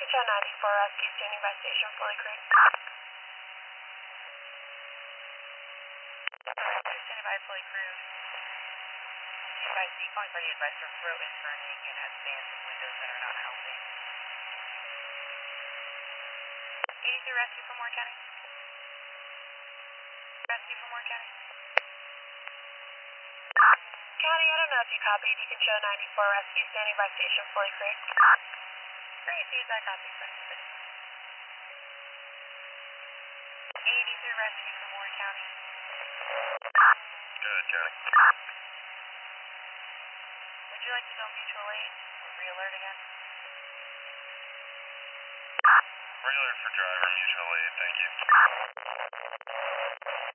Show 94 Rescue standing by station Foley Creek. Standing by Foley Creek. Advice, calling for the advice your throat is burning and has fans and windows that are not helping. 83 Rescue from Warren County. Rescue from Warren County. County, I don't know if you copied. You can show 94 Rescue standing by station Foley Creek. Great feedback, copy. 83 Rescue from Warren County. Good, County. Would you like to go mutual aid or re-alert again? Re-alert for driver, mutual aid, thank you.